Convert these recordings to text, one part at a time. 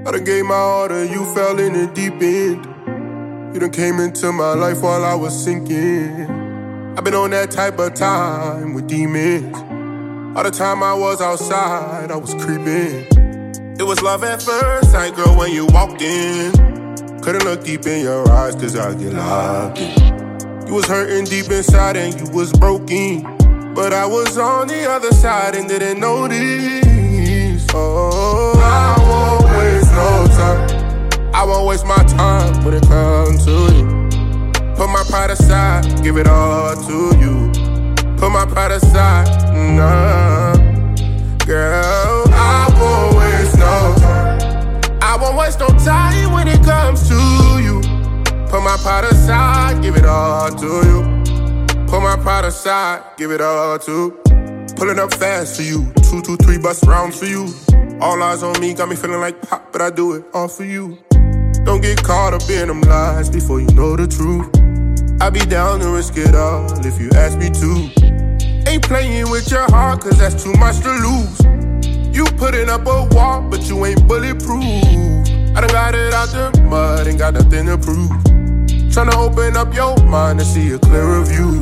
I done gave my all to you, fell in the deep end. You done came into my life while I was sinking. I've been on that type of time with demons. All the time I was outside, I was creeping. It was love at first sight, girl, when you walked in. Couldn't look deep in your eyes, cause I get locked in. You was hurting deep inside and you was broken. But I was on the other side and didn't notice. Oh, I won't waste no time. I won't waste my time when it comes to you. Put my pride aside, give it all to you. Put my pride aside, nah. Girl, I won't waste no time. I won't waste no time when it comes to you. Put my pride aside, give it all to you. Put my pride aside, give it all to. Pulling up fast for you, 2, 2, 3 bus rounds for you. All eyes on me, got me feeling like pop, but I do it all for you. Don't get caught up in them lies before you know the truth. I be down to risk it all if you ask me to. Ain't playing with your heart, cause that's too much to lose. You putting up a wall, but you ain't bulletproof. I done got it out the mud, ain't got nothing to prove. Tryna open up your mind to see a clearer view.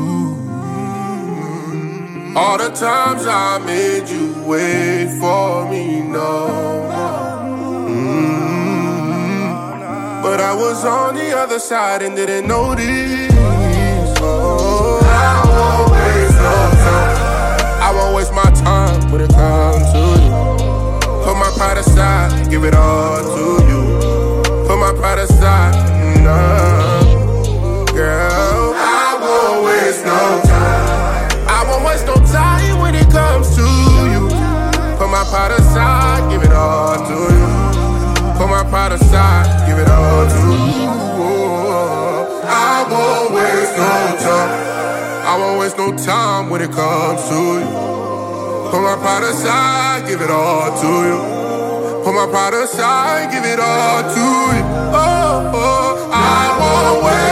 All the times I made you wait for me, no. But I was on the other side and didn't notice. Oh, I won't waste no time. I won't waste my time when it comes to you. Put my pride aside, give it all to you. Put my pride aside, nah. Girl, I won't waste no time. I won't waste no time when it comes to you. Put my pride aside, give it all to you. Put my pride aside, give it all to you. I won't waste no time. I won't waste no time when it comes to you. Put my pride aside, give it all to you. Put my pride aside, give it all to you. Oh, I won't waste